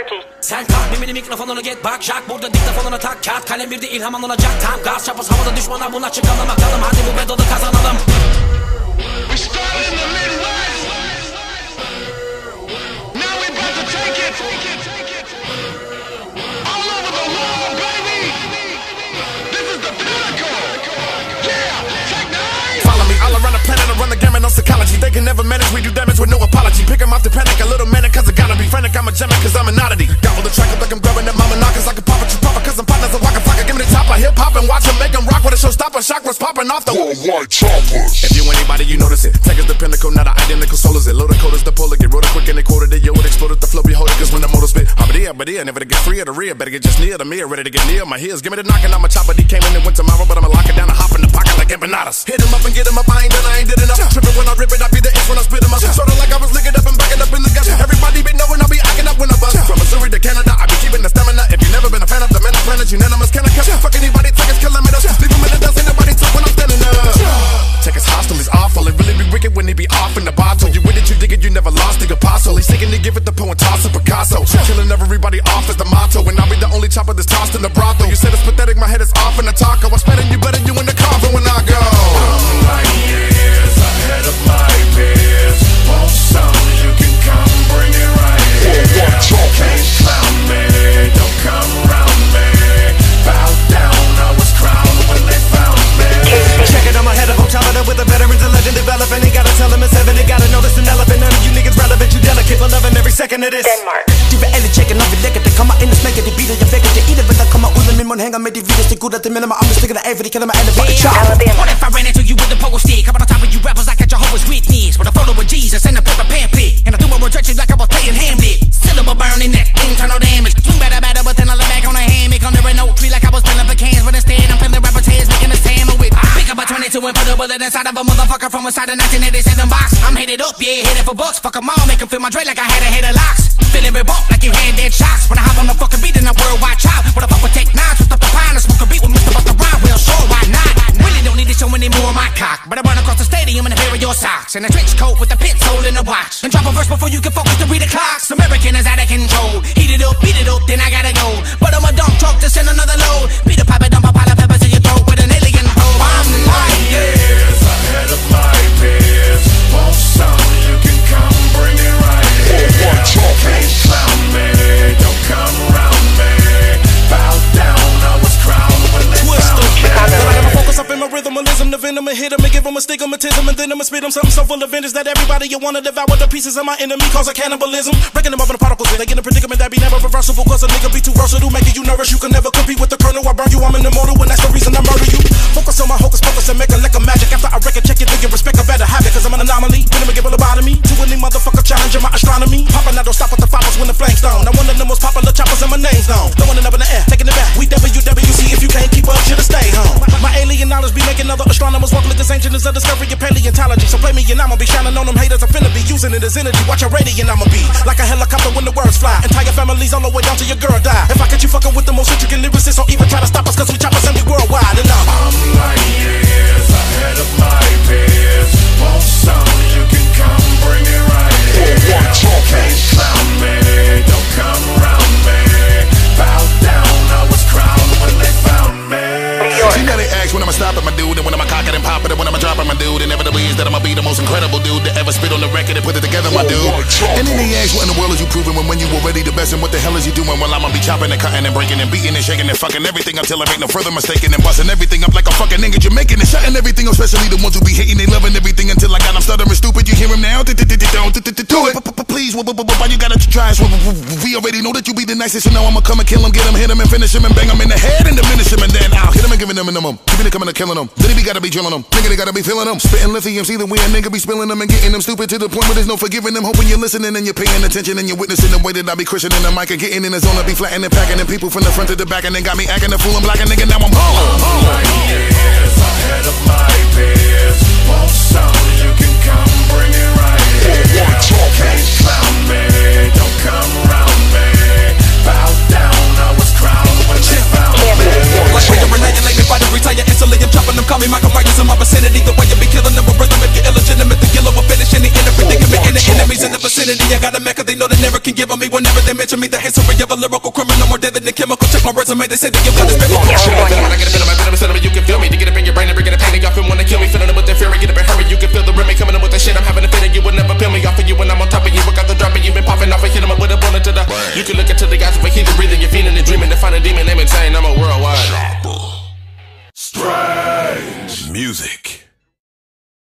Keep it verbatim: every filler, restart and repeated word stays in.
Turkey. Sen kalk mimini mikrofonunu get bak Jack burada diktafonuna tak kağıt kalem bir de ilham alınacak tam gaz çapız havada düşmana buna çıkalım bakalım hadi bu bedalı kazanalım. We started in the Midwest. Now we about to take it all over the world, baby. This is the pinnacle. Yeah, take nine. Follow me all around the planet, I run the gamut on psychology. They can never manage, we do damage with no apology. Pick 'em off the panic, a little manic, cause I gotta be frantic. I'm a gemming, cause I'm an oddity. Gobble the track up like I'm grabbing that mama knockers like a papa, you papa, cause I'm partners of Waka Flocka. Give me the top of hip hop and watch 'em make 'em rock with a showstopper. Chakras popping off the worldwide choppers. If you anybody, you notice it. Tech is the pinnacle, not an identical soul is it. Load the code is the polar, get rolled quick and they quoted it. Yo, it exploded, the flow behold it, cause when the motor spit. Abadee, abadee, never to get free of the rear. Better get just near the mirror, ready to get near my heels. Give me the knocking, I'm a chopper, D came in and went tomorrow, but I'ma lock it down and hop in the pocket like empanadas. Hit 'em up and get 'em up, I ain't done, I ain't did enough. Trippin' when I rip it, I be the itch when I spit 'em up. Sorta like I was licking up and backing up in the guts. Everybody be knowing I'll be acting up when I bust. From Missouri to Canada, I be keeping the stamina. If you never been a fan of the man of planet, unanimous, can I catch? Fuck anybody, take his calamitous. Leave 'em in the dust, ain't nobody talk when I'm standing up. Check his hostile, he's awful. It really be wicked when he be off in the bottle. You with it, you dig it, you never lost the apostle. He's seeking to give it the poem, toss a Picasso. Killing everybody off is the motto. And I'll be the only chopper that's tossed in the brothel. You said it's pathetic, my head is off in the taco. I'm spending you better, you in the coffin when I go. I'm like years ahead of my peers. Want some, you can come bring it right here. Can't clown me, don't come round me. Bow down, I was crowned when they found me. Check it, I'm ahead of them, chopping up with the veterans and legend developing. They gotta tell them it's heaven, they gotta know this an elephant. None of you niggas relevant, you delicate, but loving every second of this. Denmark. De reelle tjekker, når vi lægger det. Kommer ind og smækker det, beater jeg vækker det. I det, men der kommer ud af min mund, hænger med de vildeste gutter. Det minder mig om, det stikker der af, for de kalder mig alle fucking chop. What if I ran into you with the pogo stick? How about on top of you rappers like a Jehovah's Witness? With a photo of Jesus and a paper pamphlet. And I threw my rejection like I was playing Hamlet. Syllable burning that internal damage. Swing better, better, but then I lay back on a hammock. Under an oak tree like I was peeling pecans. But instead I'm peeling rappers' heads, making a sandwich. Pick up a twenty-two and put a bullet inside of a motherfucker from inside a nineteen eighty-seven box. I'm headed up, yeah, headed for bucks. Fuck 'em all, make 'em feel my dread like I had a head of locks. Feeling revoked like you had dead shots. When I hop on the fucking beat and I worldwide chop. What the fuck with Tech Nine, twist up the pine and smoke a beat with Mister Busta Rhymes. Well, sure, why not? Really don't need to show any more of my cock. But I run across the stadium in a pair of your socks. And a trench coat with a pit hole in the watch. And drop a verse before you can focus to read the clocks. American is out of control. Heat it up, beat it up, then I gotta go. But I'm a dump truck to send another load. Beat a pipe and dump a pile of peppers in your throat with an alien probe. I'm like, Years ahead of my peers. Want some, you can come bring it right here. Can't clown me, don't come round me. Bow down, I was crowned when they found me. I never focus up in my rhythmalism, the venom and hit 'em and give 'em a stigmatism. And then I'ma spit 'em something so full of vengeance that everybody you wanna devour the pieces of my enemy cause a cannibalism. Breaking them up in the particles, they get in a predicament that be never reversible. Cause a nigga be too versatile, making you nervous. You can never compete with the colonel. I burn you, I'm an immortal, and that's the reason I murder you. Focus on my hocus pocus and make a lick of magic. After I record check it, then you respect, I better have it. Cause I'm an anomaly, then I'ma give a lobotomy to any motherfucker challenging my astronomy. Popping, I don't stop with the follows when the flames down. Now one of the most popular choppers and my name's known. Throwing it up in the air, taking it back. We W W C, if you can't keep up, should've stayed home. My, my alien knowledge be making other astronomers walk like this ancient as a discovery of paleontology. So play me and I'ma be shining on them haters. I'm finna be using it as energy. Watch your radiant, I'ma be like a helicopter when the words fly. Entire families all the way down to your girl die. If I catch you fucking with the most intricate lyricists, don't even try to stop us cause we choppers and we worldwide. And I'm, I'm like years ahead of my peers. Want some, you can come bring it right here. Can't clown me, don't come round me. Bow down, I was crowned when they found me. You know they ask when I'ma stop at my dude, and when I'ma cock it and pop it, and when I'ma drop at my dude. Inevitably is that I'ma be the most incredible dude to ever spit on the record and put it together, my dude. And then they ask what in the world is you proving when when you already the best, and what the hell is you doing? Well, I'ma be chopping and cutting and breaking and beating and shaking and fucking everything until I make no further mistaking and busting everything up like a fucking nigga Jamaican and shutting everything up, especially the ones who be hating, they loving everything until I got them stuttering stupid. You hear him now? Do it. Please, why you gotta try us? We already know that you be the nicest, so now I'ma come and kill him, get him, hit him and finish him and bang him in the head and diminish him, and then I'll hit him and giving him a minimum. Keeping it coming and killing him. Then he be gotta be drilling them. Nigga, they gotta be feeling them. Spitting lithium, see the way a nigga be spilling them and getting them stupid to the point where there's no forgiving them. Hoping you're listening and you're paying attention and you're witnessing the way that I be cushioning the mic and getting in the zone. I be flattening and packing and people from the front to the back, and then got me acting a fool. I'm black and nigga, now I'm home. I'm like years ahead of my peers. Want some, you can come bring it right here. Can't clown me, don't come round me. Bow down, I was crowned when they found me. Like when you're annihilate me, fight to retire instantly. I'm chopping them, call me Michael Myers in my vicinity. The way you be killing them with rhythm, if you're illegitimate, the killer will finish any inner predicament. And the enemies in the vicinity, I got a mecca, they know they never can give on me whenever they mention me. The history of a lyrical criminal, more deadly than chemical. Check my resume, they say that you got this biblical. When I get a bit of my venom, send me, you can feel me. To get up in your brain and bring it a panic off and wanna kill me. Filling it with the fury, get up and hurry. You can feel the rim coming in with the shit. I'm having a feeling you would never peel me off of you when I'm on top of you. I got the drop and you've been popping off and hit 'em up with a bullet to the. You can look into the guys with a heathen breathing, you're feeling and dreaming to find a demon name insane. I'm a worldwide.